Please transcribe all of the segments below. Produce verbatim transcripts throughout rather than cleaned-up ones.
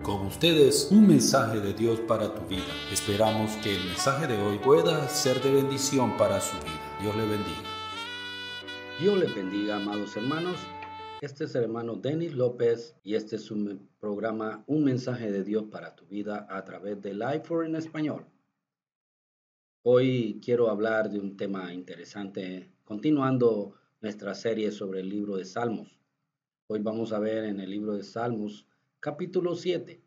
Con ustedes, un mensaje de Dios para tu vida. Esperamos que el mensaje de hoy pueda ser de bendición para su vida. Dios le bendiga. Dios les bendiga, amados hermanos. Este es el hermano Denis López y este es un programa Un mensaje de Dios para tu vida a través de Life for en español. Hoy quiero hablar de un tema interesante, continuando nuestra serie sobre el libro de Salmos. Hoy vamos a ver en el libro de Salmos, capítulo siete.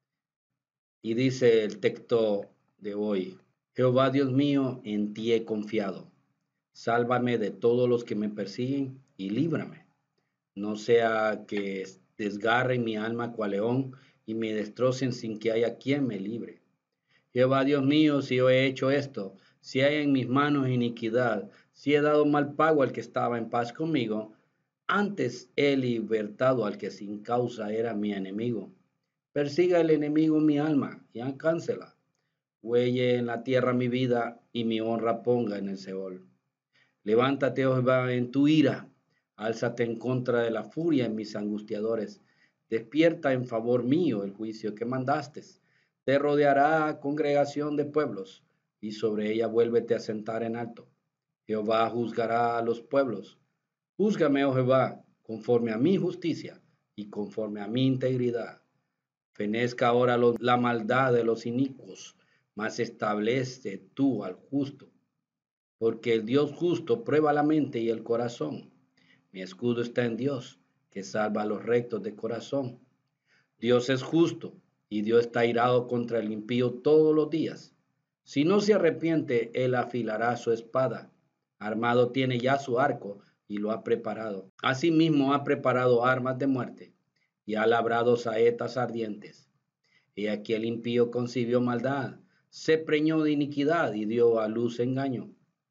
Y dice el texto de hoy: Jehová Dios mío, en ti he confiado. Sálvame de todos los que me persiguen y líbrame. No sea que desgarren mi alma cual león y me destrocen sin que haya quien me libre. Jehová Dios mío, si yo he hecho esto, si hay en mis manos iniquidad, si he dado mal pago al que estaba en paz conmigo, antes he libertado al que sin causa era mi enemigo. Persiga el enemigo mi alma y alcáncela. Huelle en la tierra mi vida y mi honra ponga en el Seol. Levántate, oh Jehová, en tu ira. Álzate en contra de la furia en mis angustiadores. Despierta en favor mío el juicio que mandaste. Te rodeará congregación de pueblos, y sobre ella vuélvete a sentar en alto. Jehová juzgará a los pueblos. Júzgame, oh Jehová, conforme a mi justicia y conforme a mi integridad. Fenezca ahora lo, la maldad de los inicuos, mas establece tú al justo. Porque el Dios justo prueba la mente y el corazón. Mi escudo está en Dios, que salva a los rectos de corazón. Dios es justo, y Dios está irado contra el impío todos los días. Si no se arrepiente, él afilará su espada. Armado tiene ya su arco, y lo ha preparado. Asimismo ha preparado armas de muerte, y ha labrado saetas ardientes. Y aquí el impío concibió maldad, se preñó de iniquidad, y dio a luz engaño.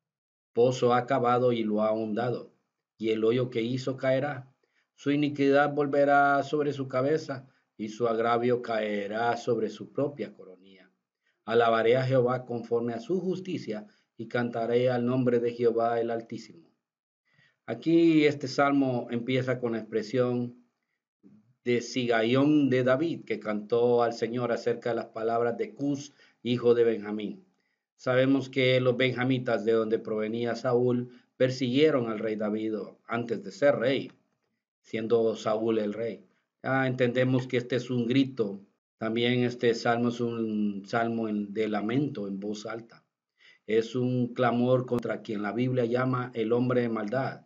Pozo ha cavado y lo ha ahondado, y el hoyo que hizo caerá. Su iniquidad volverá sobre su cabeza, y su agravio caerá sobre su propia coronilla. Alabaré a Jehová conforme a su justicia, y cantaré al nombre de Jehová el Altísimo. Aquí este salmo empieza con la expresión de Sigaión de David, que cantó al Señor acerca de las palabras de Cus, hijo de Benjamín. Sabemos que los benjamitas, de donde provenía Saúl, persiguieron al rey David antes de ser rey, siendo Saúl el rey. Ya entendemos que este es un grito. También este salmo es un salmo de lamento en voz alta. Es un clamor contra quien la Biblia llama el hombre de maldad,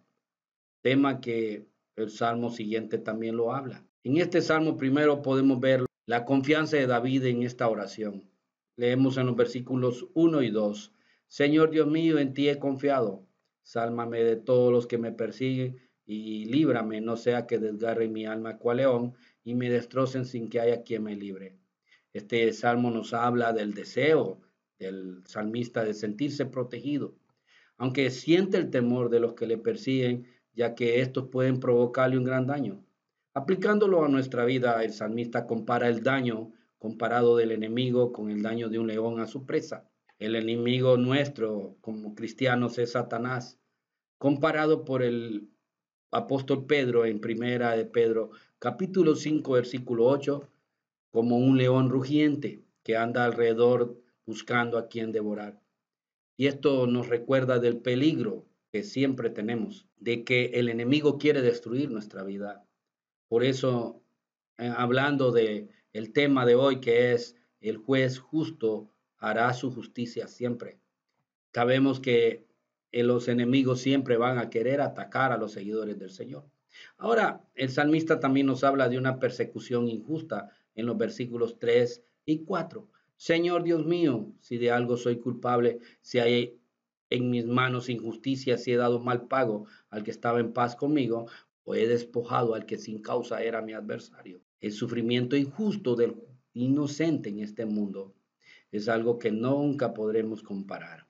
tema que el salmo siguiente también lo habla. En este salmo primero podemos ver la confianza de David en esta oración. Leemos en los versículos uno y dos. Señor Dios mío, en ti he confiado. Sálvame de todos los que me persiguen y líbrame, no sea que desgarre mi alma cual león y me destrocen sin que haya quien me libre. Este salmo nos habla del deseo del salmista de sentirse protegido, aunque siente el temor de los que le persiguen, ya que estos pueden provocarle un gran daño. Aplicándolo a nuestra vida, el salmista compara el daño comparado del enemigo con el daño de un león a su presa. El enemigo nuestro como cristianos es Satanás, comparado por el apóstol Pedro en primera de Pedro, capítulo cinco, versículo ocho, como un león rugiente que anda alrededor buscando a quien devorar. Y esto nos recuerda del peligro que siempre tenemos, de que el enemigo quiere destruir nuestra vida. Por eso, eh, hablando de el tema de hoy, que es el juez justo hará su justicia siempre. Sabemos que eh, los enemigos siempre van a querer atacar a los seguidores del Señor. Ahora, el salmista también nos habla de una persecución injusta en los versículos tres y cuatro. Señor Dios mío, si de algo soy culpable, si hay en mis manos injusticia, si he dado mal pago al que estaba en paz conmigo, o he despojado al que sin causa era mi adversario. El sufrimiento injusto del inocente en este mundo es algo que nunca podremos comparar.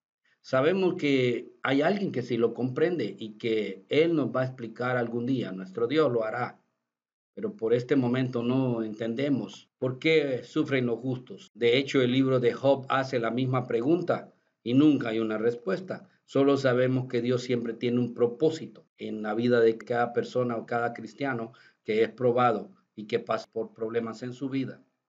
Sabemos que hay alguien que sí lo comprende y que Él nos va a explicar algún día. Nuestro Dios lo hará. Pero por este momento no entendemos por qué sufren los justos. De hecho, el libro de Job hace la misma pregunta y nunca hay una respuesta. Solo sabemos que Dios siempre tiene un propósito en la vida de cada persona o cada cristiano que es probado y que pasa por problemas en su vida.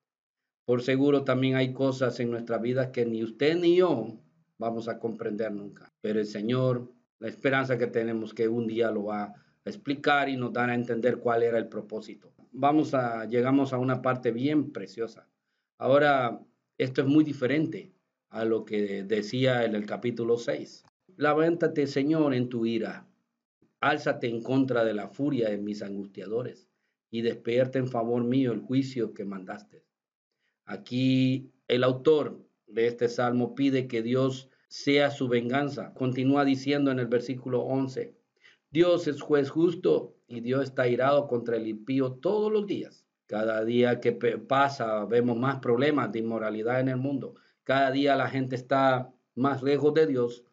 Por seguro también hay cosas en nuestra vida que ni usted ni yo vamos a comprender nunca. Pero el Señor, la esperanza que tenemos que un día lo va a explicar y nos dará a entender cuál era el propósito. Vamos a, llegamos a una parte bien preciosa. Ahora, esto es muy diferente a lo que decía en el capítulo seis. Levántate, Señor, en tu ira. Álzate en contra de la furia de mis angustiadores y despierta en favor mío el juicio que mandaste. Aquí el autor de este salmo pide que Dios sea su venganza. Continúa diciendo en el versículo once, Dios es juez justo y Dios está irado contra el impío todos los días. Cada día que pasa vemos más problemas de inmoralidad en el mundo. Cada día la gente está más lejos de Dios,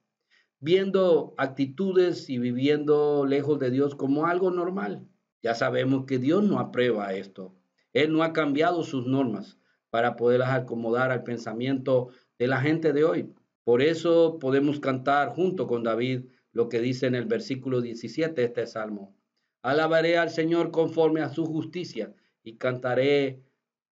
viendo actitudes y viviendo lejos de Dios como algo normal. Ya sabemos que Dios no aprueba esto. Él no ha cambiado sus normas para poderlas acomodar al pensamiento de la gente de hoy. Por eso podemos cantar junto con David lo que dice en el versículo diecisiete de este salmo. Alabaré al Señor conforme a su justicia y cantaré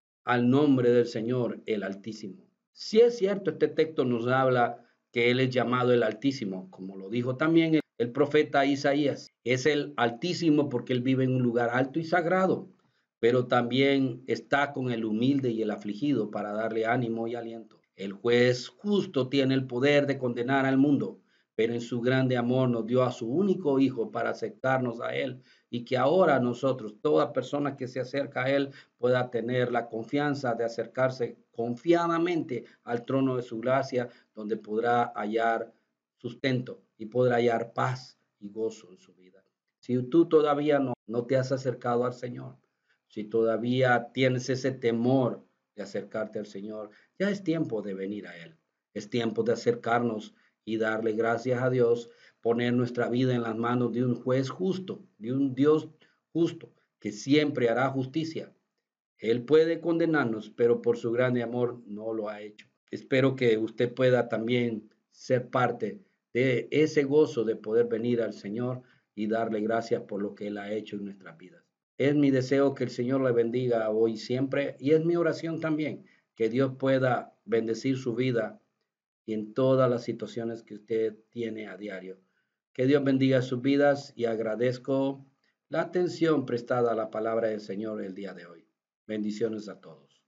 al nombre del Señor, el Altísimo. Si es cierto, este texto nos habla que Él es llamado el Altísimo, como lo dijo también el profeta Isaías. Es el Altísimo porque Él vive en un lugar alto y sagrado, pero también está con el humilde y el afligido para darle ánimo y aliento. El juez justo tiene el poder de condenar al mundo, pero en su grande amor nos dio a su único Hijo para aceptarnos a Él y que ahora nosotros, toda persona que se acerca a Él, pueda tener la confianza de acercarse confiadamente al trono de su gracia, donde podrá hallar sustento y podrá hallar paz y gozo en su vida. Si tú todavía no, no te has acercado al Señor, si todavía tienes ese temor de acercarte al Señor, ya es tiempo de venir a Él. Es tiempo de acercarnos y darle gracias a Dios, poner nuestra vida en las manos de un juez justo, de un Dios justo, que siempre hará justicia. Él puede condenarnos, pero por su grande amor no lo ha hecho. Espero que usted pueda también ser parte de ese gozo de poder venir al Señor y darle gracias por lo que Él ha hecho en nuestras vidas. Es mi deseo que el Señor le bendiga hoy y siempre, y es mi oración también, que Dios pueda bendecir su vida y en todas las situaciones que usted tiene a diario. Que Dios bendiga sus vidas y agradezco la atención prestada a la palabra del Señor el día de hoy. Bendiciones a todos.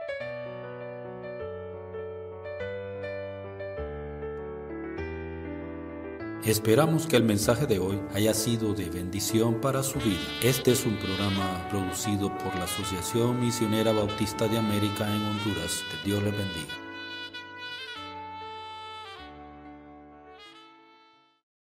Esperamos que el mensaje de hoy haya sido de bendición para su vida. Este es un programa producido por la Asociación Misionera Bautista de América en Honduras. Que Dios les bendiga.